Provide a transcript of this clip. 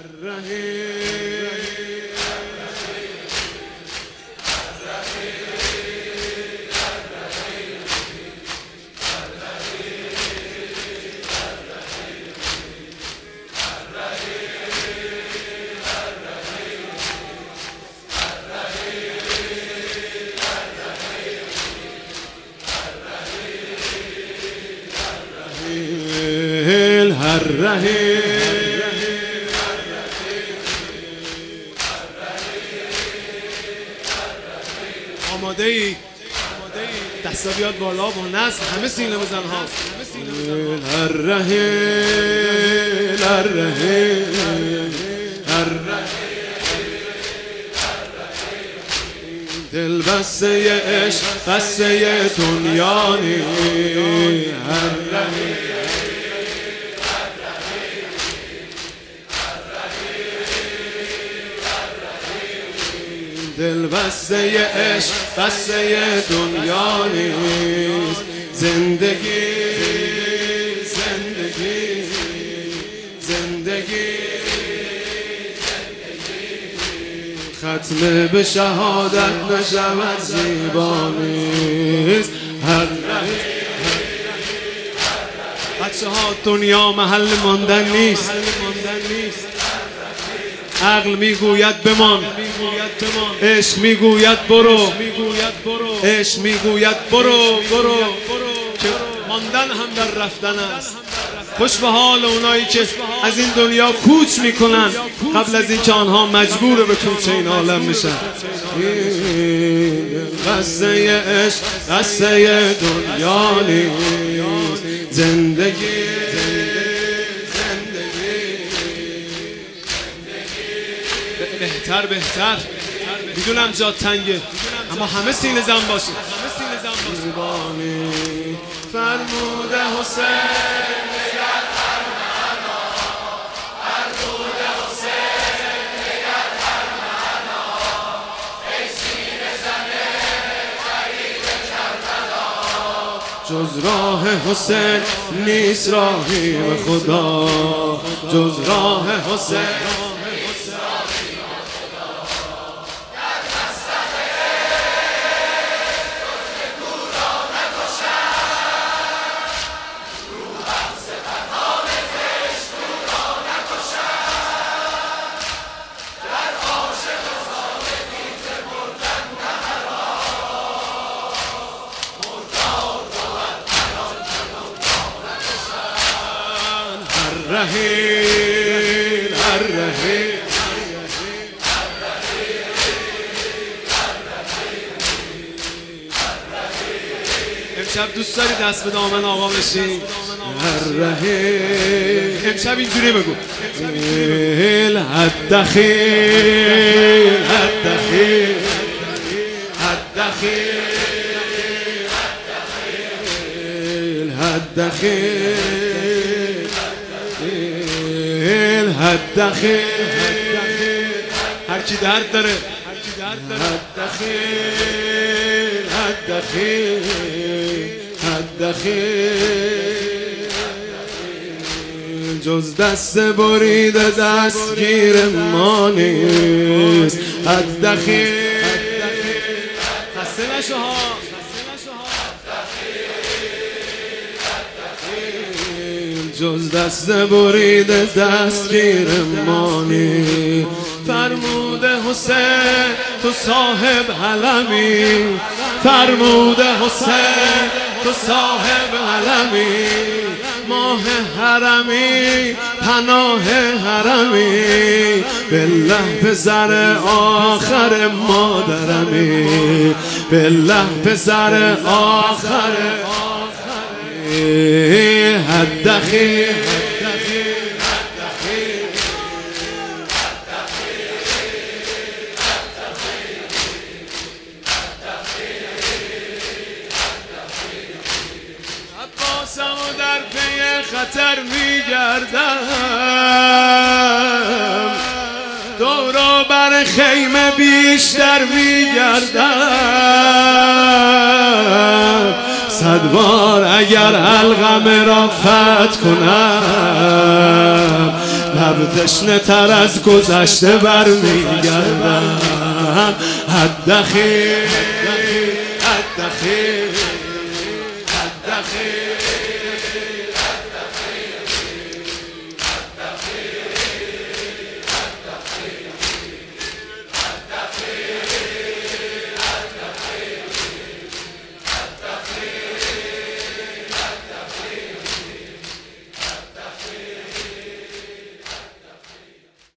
آماده ای؟ دستا بیاد بالا با نصر همه سینه بزن ها. دل بسته عشق بسته دنیا نیست. دل بسته عشق بسته دنیا نیست. زندگی زندگی زندگی ختم به شهادت نشود زیبا نیست. بچه ها دنیا محل ماندن نیست. عقل میگوید بمان، عشق میگوید برو، عشق میگوید برو که ماندن هم در رفتن است. خوش به حال اونایی که از این دنیا کوچ میکنن قبل از این که آنها مجبور به کوچ این عالم بشن. قصه عشق قصه دنیا نیست. زندگی بهتر میدونم جا تنگه اما همه سینه زن باشه. فرموده حسین جز راه حسین نیست راهی به خدا. جز راه حسین امشب دوست داری دست به دامن آقا بشی؟ امشب اینجوری بگو هر کی درد داره جز دست بریده دستگیر ما نیست. خسته نشو ها. جز دست بریده دستگیر ما نیست. فرموده حسین تو صاحب حلمی. فرموده حسین تو صاحب حلمی. ماه حرمی پناه حرمی. بالله پسر آخر مادرمی. بالله پسر آخر حدخی عباسم و در پی خطر میگردم. دورا بر خیمه بیشتر میگردم. 100 بار اگر حلقم را فتح کنم لب تشنه تر از گذشته برمیگردم. حد خیر، حد خیر، حد خیر.